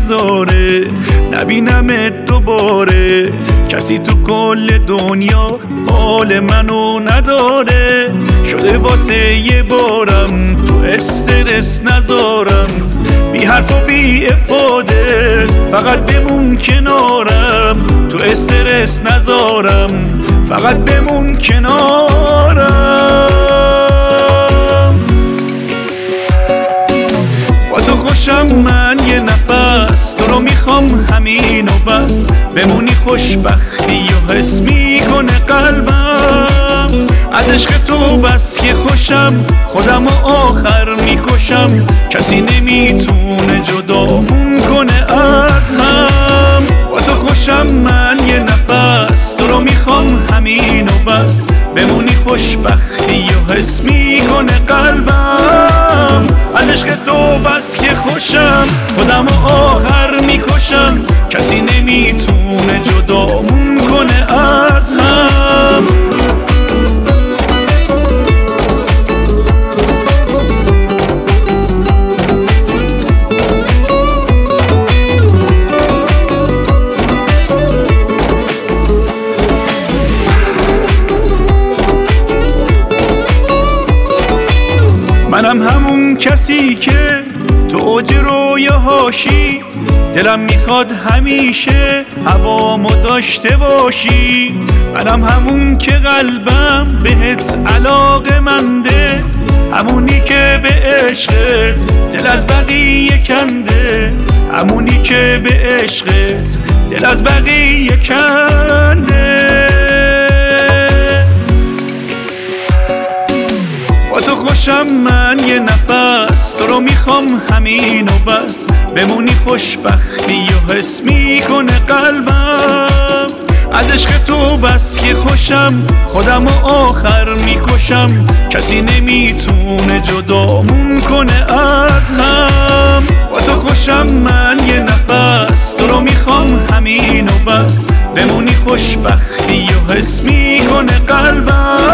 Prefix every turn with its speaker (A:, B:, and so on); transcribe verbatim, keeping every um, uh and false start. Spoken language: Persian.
A: نذاره نبینمت دوباره. کسی تو کل دنیا حال منو نداره، شده واسه یه بارم تو استرس نذارم. بی حرف و بی افاده فقط بمون کنارم، تو استرس نذارم فقط بمون کنارم. با تو خوشم من یه نفس، تو رو میخوام همین و بس. بمونی خوشبختی و حس میکنه قلبم، از عشق تو بس که خوشم خودم و آخر میکشم. کسی نمیتونه جدامون کنه از هم. با تو خوشم من یه نفس، تو رو میخوام همین و بس. بمونی خوشبختی و حس میکنه قلبم، از عشق تو بس که خوشم خودم و آخر میکشم. کسی نمیتونه جدامون کنه از هم. منم همون کسی که تو اوج رویاهاشی، دلم میخواد همیشه هوامو داشته باشی. منم همون که قلبم بهت علاقه منده، همونی که به عشقت دل از بقیه کنده، همونی که به عشقت دل از بقیه کنده. با تو خوشم من یه نفس، تو رو میخوام همین و بس. بمونی خوشبختی و حس میکنه قلبم، از عشق تو بس که خوشم خودم و آخر میکشم. کسی نمیتونه جدامون کنه از هم. با تو خوشم من یه نفس، تو رو میخوام همین و بس. بمونی خوشبختی و حس میکنه قلبم،